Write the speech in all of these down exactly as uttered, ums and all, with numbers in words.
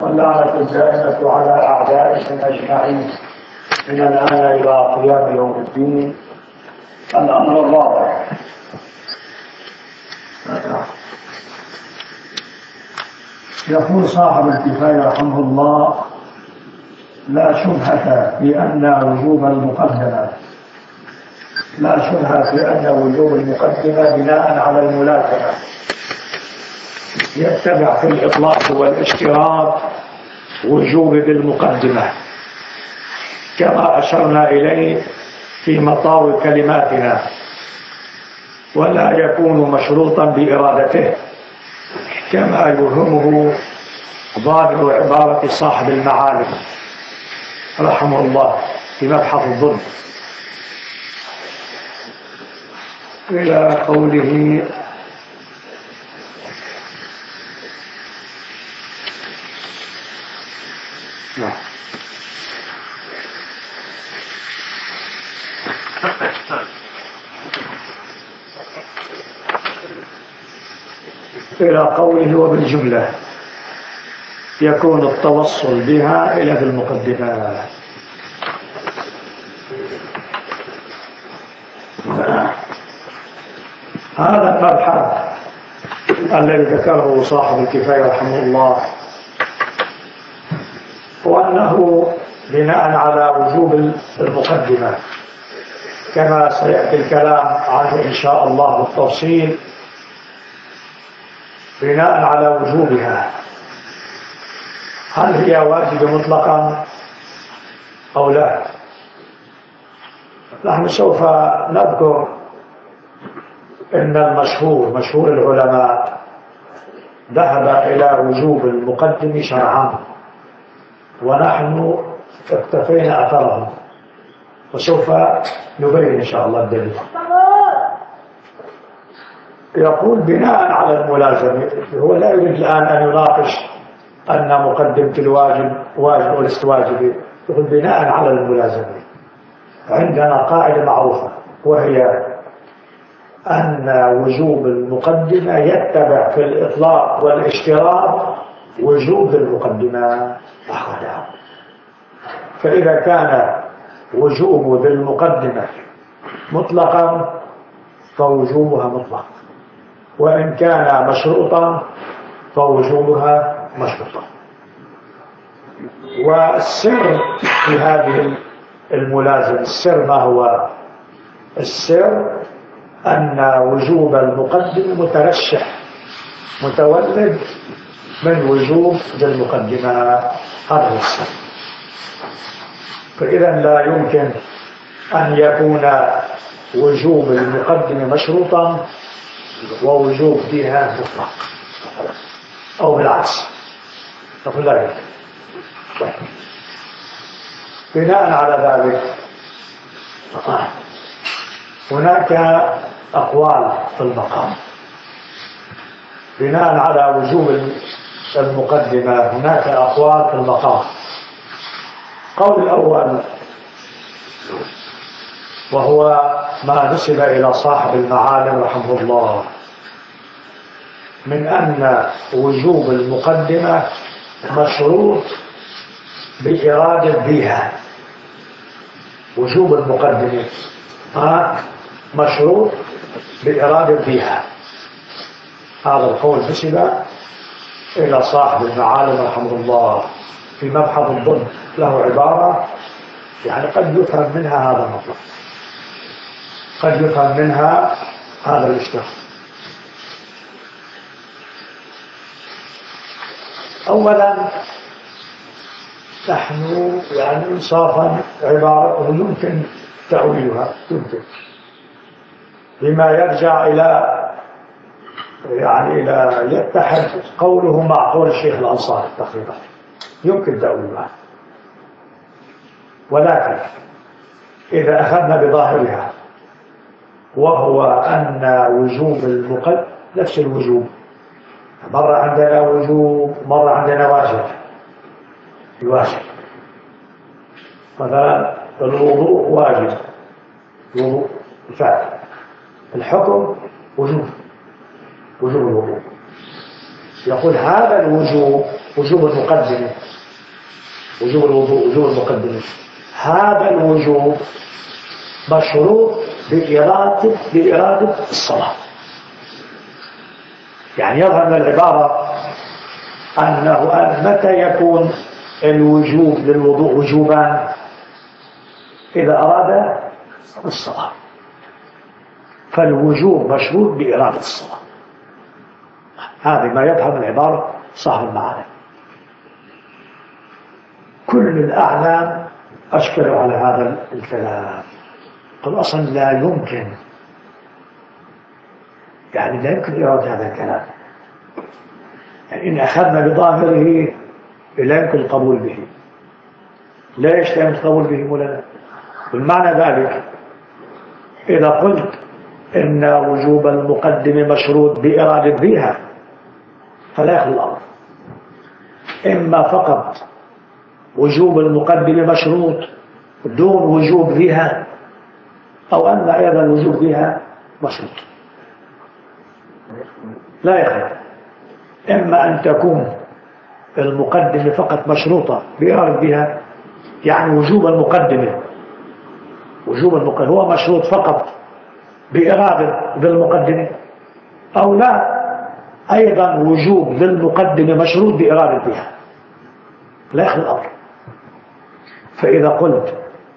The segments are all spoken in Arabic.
واللعنة الدائمة على أعدائهم أجمعين من الآن إلى قيام يوم الدين. الأمر الرابع: يقول صاحب الكفاية رحمه الله: لا شبهة في أن وجوب المقدمة لا شبهة في أن وجوب المقدمة بناء على الملازمة يتبع في الإطلاق والاشتراط وجوب بالمقدمة، كما أشرنا إليه في مطاوي كلماتنا، ولا يكون مشروطا بإرادته كما يوهمه ظاهر عبارة صاحب المعالم رحمه الله في مبحث الظلم إلى قوله: إلى قوله: وبالجملة يكون التوصل بها إلى المقدمات. هذا المبحث الذي ذكره صاحب الكفاية رحمه الله، وأنه بناء على وجوب المقدمة كما سيأتي الكلام عنه إن شاء الله بالتفصيل، بناء على وجوبها، هل هي واجبة مطلقا أو لا؟ نحن سوف نذكر إن المشهور مشهور العلماء ذهب إلى وجوب المقدم شرعا، ونحن اكتفينا أثرهم، وسوف نبين إن شاء الله الدليل. يقول بناء على الملازمة، هو لا يريد الآن أن يناقش أن مقدمة الواجب واجب وليست واجبة، يقول بناء على الملازمة. عندنا قاعدة معروفة، وهي أن وجوب المقدمة يتبع في الإطلاق والاشتراط وجوب المقدمة أحدها. فإذا كان وجوب المقدمة مطلقا فوجوبها مطلق، وإن كان مشروطا فوجوبها مشروطا. والسر في هذه الملازمة، السر ما هو؟ السر أن وجوب المقدمة مترشح متولد من وجوب المقدمة، هذا هو السر. فإذا لا يمكن أن يكون وجوب المقدمة مشروطا ووجوب فيها مطلق، أو بالعكس، نقول لا يمكن. بناء على ذلك هناك أقوال في المقام. بناء على وجوب المقدمة هناك أقوال في المقام. قول الأول، وهو ما نسب إلى صاحب المعالم رحمه الله، من أن وجوب المقدمة مشروط بإرادة بها. وجوب المقدمة مشروط بإرادة بها. هذا القول نسب إلى صاحب المعالم رحمه الله في مبحث الظلم، له عبارة يعني قد يفهم منها هذا المطلب، قد يفهم منها هذا الاشتراك. أولا نحن يعني إنصافا عبارة يمكن تأويلها، يمكن بما يرجع إلى يعني إلى يتحد قوله مع قول الشيخ الأنصاري تقريبا، يمكن تأويلها. ولكن إذا أخذنا بظاهرها، وهو أن وجوب المقدم نفس الوجوب، مرة عندنا وجوب مرة عندنا واجب. الواجب مثلا الوضوء واجب، الوضوء الفعل، الحكم وجوب، وجوب الوضوء. يقول هذا الوجوب وجوب المقدمة، وجوب الوضوء وجوب المقدمة، هذا الوجوب مشروط بإرادة بإرادة الصلاة. يعني يظهر من العبارة أنه متى يكون الوجوب للوضوء وجوبان؟ إذا أراد الصلاة، فالوجوب مشروط بإرادة الصلاة. هذا ما يظهر من العبارة صاحب المعاني. كل الأعلام أشكلوا على هذا الكلام، قل أصلا لا يمكن، يعني لا يمكن إرادة هذا الكلام، يعني إن أخذنا بظاهره لا يمكن القبول به. ليش لا يمكن القبول به مولانا؟ بالمعنى ذلك إذا قلت إن وجوب المقدمة مشروط بإرادة بها فلا يخلو الأمر، إما فقط وجوب المقدمة مشروط دون وجوب بها، أو أن أيضا الوجوب بها مشروط، لا يخلو. إما أن تكون المقدمة فقط مشروطة بإرادة بها، يعني وجوب المقدمة وجوب المقدمة هو مشروط فقط بإرادة بالمقدمة، أو لا أيضا وجوب للمقدمة مشروط بإرادة بها، لا يخلو الأمر. فإذا قلت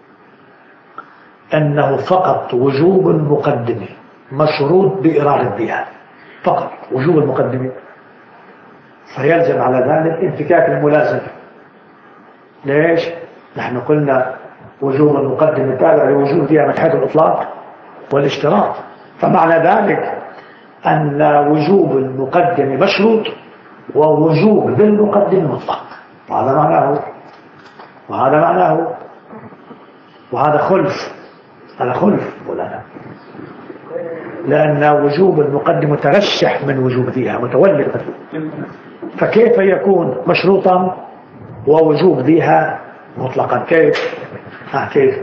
أنه فقط وجوب المقدمة مشروط بإرادة بها، فقط وجوب المقدمة، فيلزم على ذلك انفكاك الملازمة. ليش؟ نحن قلنا وجوب المقدمة تابع لوجوب فيها من حيث الإطلاق والاشتراط، فمعنى ذلك أن وجوب المقدمة مشروط ووجوب بالمقدمة مطلق، وهذا معناه وهذا معناه وهذا خلف، هذا خلف ولا، لأن وجوب المقدمة مترشح من وجوب فيها، متولد، فكيف يكون مشروطا ووجوب ذيها مطلقا؟ كيف؟ ها كيف؟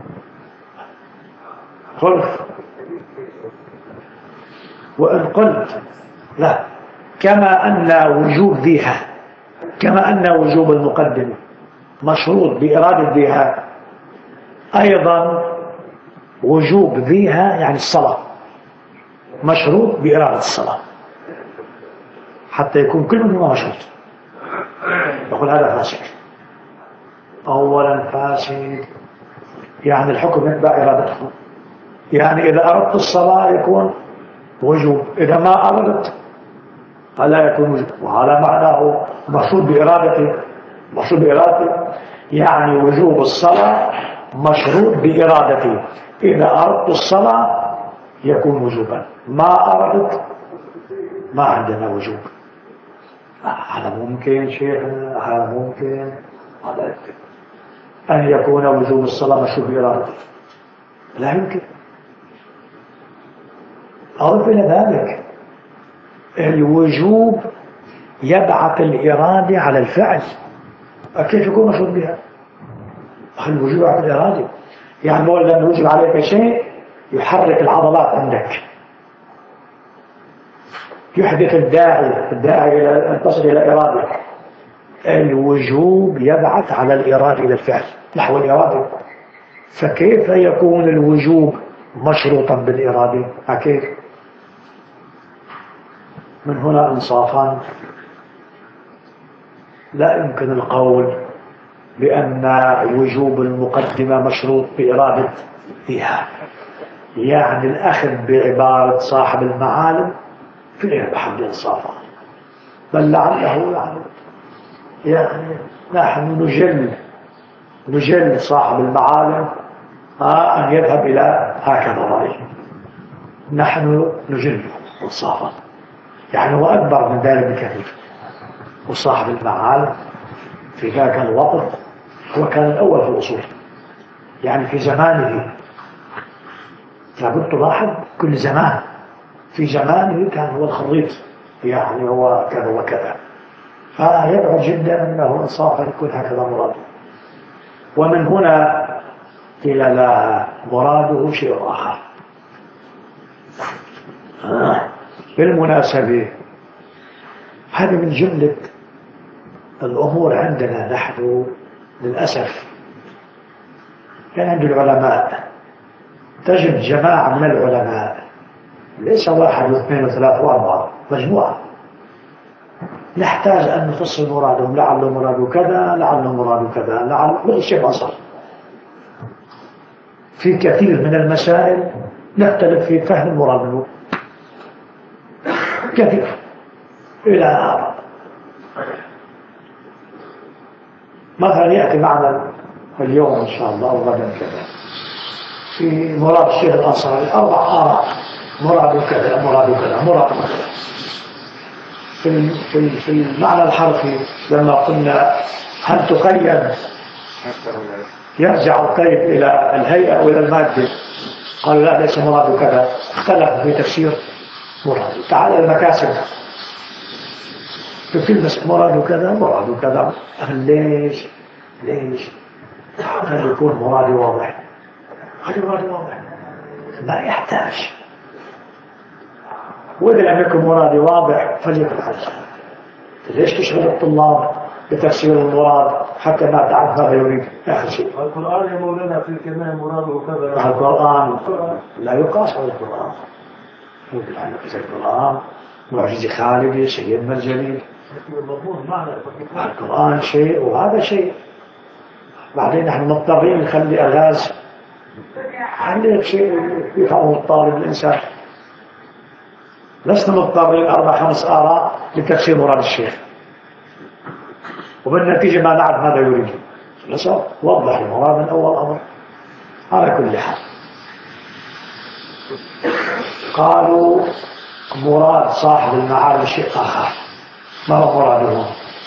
خلف. وإن قلت لا، كما أن وجوب ذيها كما أن وجوب المقدمة مشروط بإرادة ذيها، أيضا وجوب ذيها يعني الصلاة مشروط بإرادة الصلاة، حتى يكون كل منهما مشروط. يقول هذا فاسد. أولا فاسد يعني الحكم يتبع إرادته، يعني إذا أردت الصلاة يكون وجوب، إذا ما أردت فلا يكون وجوب، وهذا معناه مشروط بإرادته. مشروط بإرادته يعني وجوب الصلاة مشروط بإرادته، إذا أردت الصلاة يكون وجوبا، ما أردت ما عندنا وجوب. هذا ممكن شيخنا، هذا ممكن، هذا يمكن أن يكون وجوب الصلاة مشروط بإرادته، لا يمكن. أضف إلى ذلك الوجوب يبعث الإرادة على الفعل، كيف يكون مشروط بها؟ الوجوب يبعث الإرادة، يعني بقول لما يوجب عليك شيء يحرك العضلات عندك، يحدث الداعي الداعي إلى أن تصل إلى إرادة. الوجوب يبعث على الإرادة إلى الفعل نحو الإرادة، فكيف يكون الوجوب مشروطا بالإرادة؟ كيف؟ من هنا إنصافا لا يمكن القول بأن وجوب المقدمة مشروط بإرادة فيها، يعني الأخذ بعبارة صاحب المعالم في غير محل إنصافا، بل لعله يعني يعني نحن نجل نجل صاحب المعالم أن يذهب إلى هكذا رأي، نحن نجل إنصافا، يعني هو أكبر من ذلك بكثير. وصاحب المعالم في ذاك الوقت هو كان الأول في الأصول، يعني في زمانه، لابد تلاحظ كل زمان في زمانه كان هو الخريط، يعني هو كذا وكذا، فيبعد جدا أنه إنصافا يكون هكذا مراده. ومن هنا قيل لا، مراده شيء آخر. بالمناسبة هذه من جملة الأمور عندنا نحن للأسف. كان عند العلماء تجد جماعة من العلماء، ليس واحد واثنين وثلاثة وأربعة، مجموعة، نحتاج أن نفصل مرادهم، لعله مراد كذا، لعله مراد كذا، لعل كل شيء أصل. في كثير من المسائل نختلف في فهم المراد منه كثير إلى آخره. مثلا يأتي معنا اليوم إن شاء الله وغدا كذا في مراد الشيخ الأنصاري أربع آراء، مراد كذا مراد كذا مراد كذا. في في في المعنى الحرفي لما قلنا هل تقيد يرجع القيد إلى الهيئة أو إلى المادة، قالوا لا ليس مراد كذا، اختلفوا في تفسير مراد. تعال المكاسب في كل بس مراد كذا مراد كذا. ليش ليش هل يكون مرادي واضح؟ هل مرادي واضح؟ ما يحتاج. وإذا لم يكن مرادي واضح فليفعل. ليش تشغل الطلاب بتفسير المراد حتى ما تعرف ماذا يريد؟ آخر شيء القرآن يا مولانا في كمان مراده كذا. القرآن لا يقاس على القرآن. ممكن أن يقاس القرآن معجزة خالدة، شيء من الجليل. القرآن شيء وهذا شيء. بعدين نحن مضطرين نخلي ألغاز، خلي شيء يفهمه الطالب الإنسان. لسنا مضطرين أربع خمس آراء لتفسير مراد الشيخ، وبالنتيجة ما نعرف ماذا يريد. لسه وضح المراد من أول أمر. على كل حال قالوا مراد صاحب المعالي شيء آخر. ما هو مرادهم؟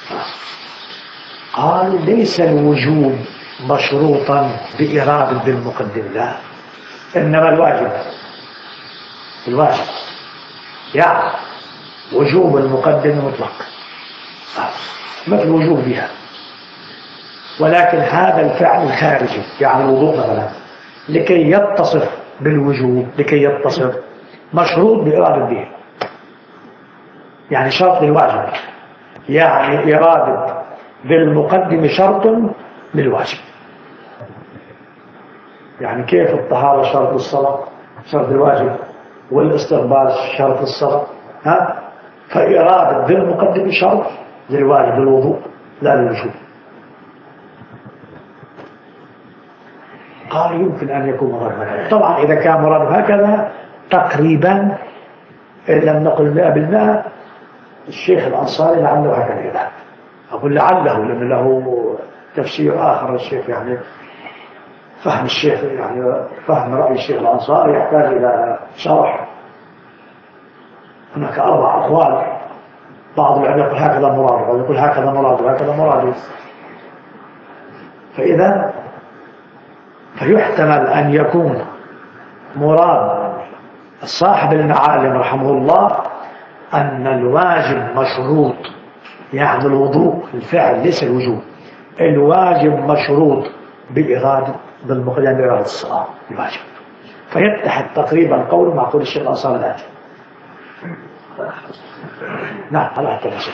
قالوا ليس الوجوب مشروطا بإرادة بالمقدم، لا، إنما الواجب الواجب يعني وجوب المقدم مطلق مثل وجوب بها، ولكن هذا الفعل الخارجي يعني الوضوء مثلا لكي يتصف بالوجوب، لكي يتصف مشروط بإرادة به، يعني شرط للواجب، يعني إرادة بالمقدم شرط للواجب. يعني كيف الطهارة شرط للصلاة شرط الواجب، والاستقبال شرط الصلاة، ها؟ فإرادة بالمقدم شرط للواجب الوضوء لا للوجوب. قال يمكن أن يكون مراد هكذا. طبعا إذا كان مراد هكذا تقريبا إن لم نقل مئة بالمئة الشيخ الأنصاري لعله هكذا يذهب. أقول لعله لأن له تفسير آخر. الشيخ يعني فهم الشيخ يعني فهم رأي الشيخ الأنصاري يحتاج إلى شرح. هناك أربع أقوال، بعض العلماء يقول هكذا مراد، بعض يقول هكذا مراد وهكذا مراد. فإذا فيحتمل أن يكون مراد صاحب المعالم رحمه الله أن الواجب مشروط، يعني الوضوء الفعل ليس الوجوب، الواجب مشروط بإرادة بالمقدم بإرادة الصلاة الواجب. فيتحد تقريبا قول مع قول الشيخ الأنصاري الآتي. نعم على التفاصيل.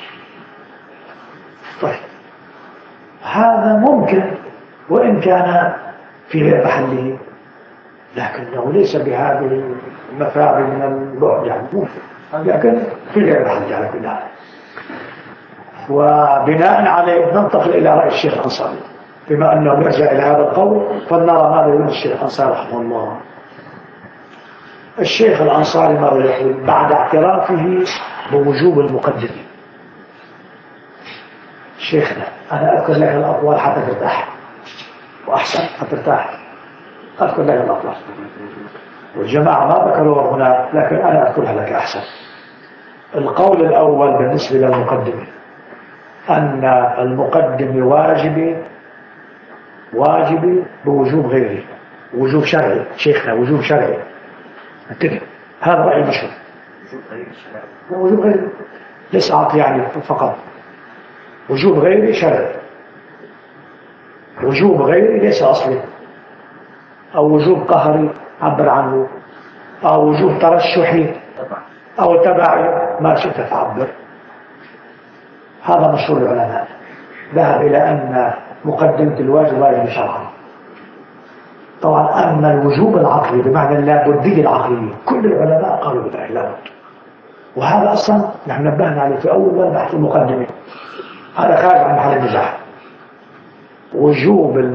طيب هذا ممكن وإن كان في غير محله، لكنه ليس بهذه المثابة من البعد، يعني ممكن لكن في غير محله على كل حال. وبناء عليه ننتقل إلى رأي الشيخ الأنصاري، بما أنه رجع إلى هذا القول فلنرى ماذا يقول الشيخ الأنصاري رحمه الله. الشيخ الأنصاري ماذا يقول بعد اعترافه بوجوب المقدم؟ شيخنا أنا أذكر لك الأقوال حتى ترتاح، وأحسن حترتاح أذكر لك الأقوال، والجماعة ما ذكروا هنا لكن أنا أذكرها لك أحسن. القول الأول بالنسبة للمقدم أن المقدم واجب واجب بوجوب غيره، وجوب شرعي. شيخنا وجوب شرعي، انتبه هذا رأي مشهور. وجوب غيري ليس عقلي يعني فقط، وجوب غيري شرعي، وجوب غيري ليس أصلي، أو وجوب قهري عبر عنه، أو وجوب ترشحي أو تبعي ما شئت تعبر. هذا مشهور العلماء، ذهب إلى أن مقدمة الواجب واجب شرعا. طبعا أما الوجوب العقلي بمعنى اللابدية العقلية كل العلماء قالوا بذلك لابد، وهذا أصلا نحن نبهنا عليه في أول بحث المقدمة، هذا خارج عن محل النزاع. وجوب